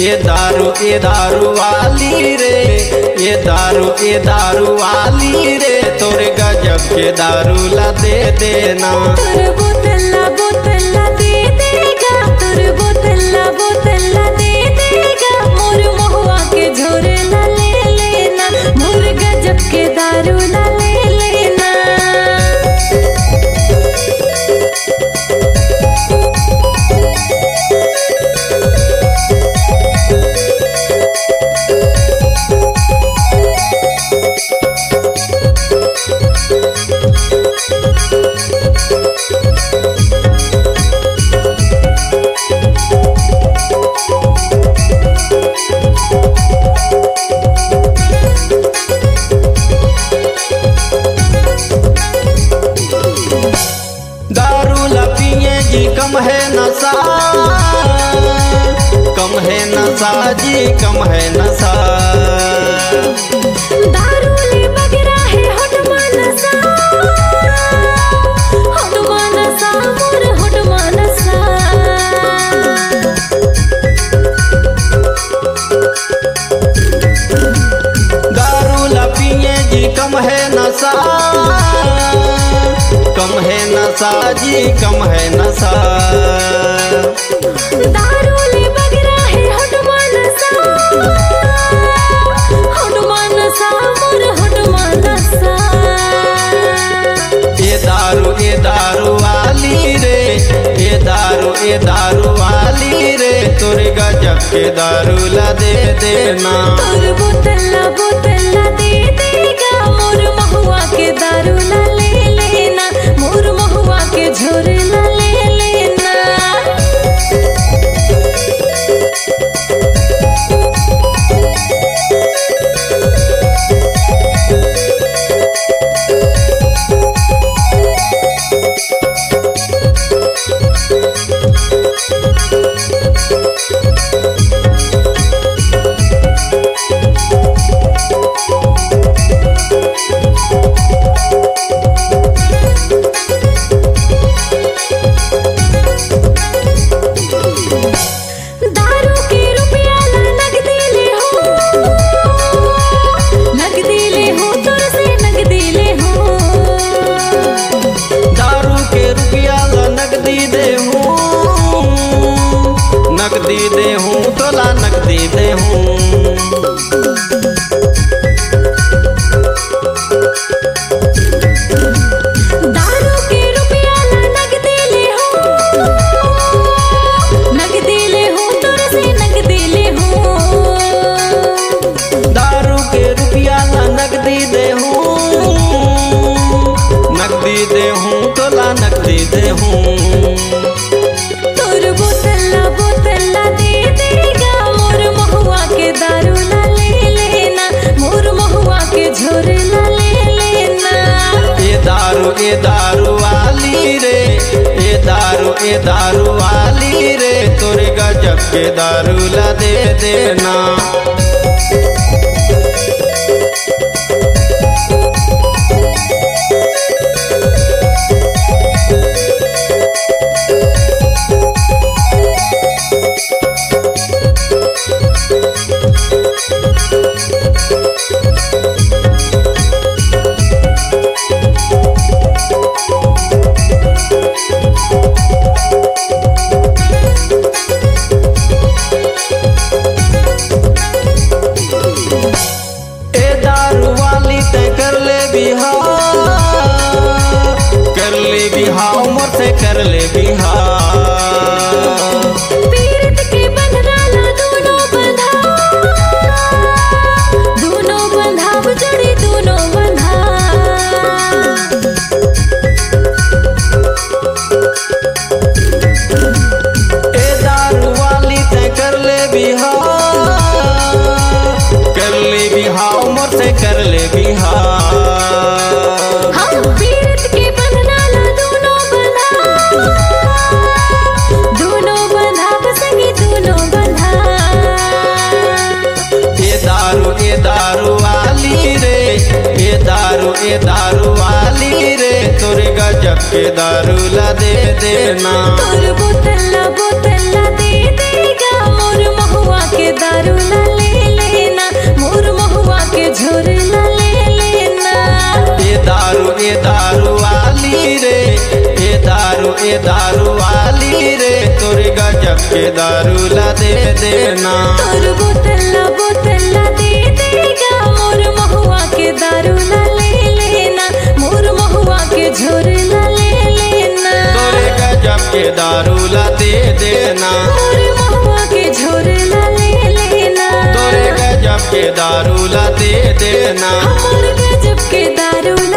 ये दारू वाली रे, ये दारू वाली रे, तोरे गजब के दारू ला दे देना। तोरे बोतला दे देगा, तोरे बोतला दे देगा, मोर महुआ के झोरे ला ले लेना, मोर गजब के दारू ला ले लेना। दारू ला पिएगी कम है नशा, कम है नशा जी, कम है नशा। दारू ले बगरा है होठमा नशा, होठमा नशा, मोर होठमा नशा। दारू ला पिएगी कम है नशा, कम है नशा जी, कम है नशा। दारू ले बगरा है होठमा नशा, होठमा नशा, मोर होठमा नशा। ये दारू वाली रे, ये दारू वाली रे, तोरे गजब के दारू ला दे देना। तोर बोतला दे देगा, मोर महुआ के दारू ला ले लेना, मोर महुआ के झोरे ला ले लेना। दारू के रुपया ला नगदी ले हो, नगदी ले हो, तोर से नगदी ले हो। दारू के रुपया ला नगदी दे हूँ, नगदी दे हूँ, तोला नगदी दे हूँ। दारू के रुपया ला नगदी ले हो, नगदी ले हो, तोर से नगदी ले हो। दारू के रुपया ला नगदी दे हूँ, नगदी दे हूँ, तोला नगदी दे हूँ। तोर बोतला दे देगा, मोर महुआ के दारू ला ले लेना, मोर महुआ के झोरे ला ले लेना। ये दारू वाली रे, ये दारू वाली रे, तोरे गजब के दारू ला दे देना। ए दारू वाली ते कर ले बिहार, कर ले बिहार, उमर से कर ले बिहार। पीरत के बंधना ला दोनों बंधाव जोड़ी दोनों बंधा। ए दारू वाली ते कर ले बिहार, कर ले बिहार, उमर से कर ले बिहार। हम पीरत के बंधना ला दोनों बंधाव संगी दोनों बंधा। ये दारू वाली रे, ये दारू वाली रे, तोरे गजब के दारू ला दे देना। तोर बोतला दे देगा, मोर महुआ के दारू ला ले लेना, मोर महुआ के झोरे ला ले लेना। ए दारू वाली रे, ए दारू वाली रे, तोरे गजब के दारू ला दे देना। तोर बोतला दे देगा, मोर महुआ के दारू ला ले लेना, मोर महुआ के झोरे ला ले लेना। तोरे गजब के दारू ला दे देना, मोर महुआ के झोरे ला ले लेना। तोरे गजब के दारू ला दे देना। मोर गजब के दारू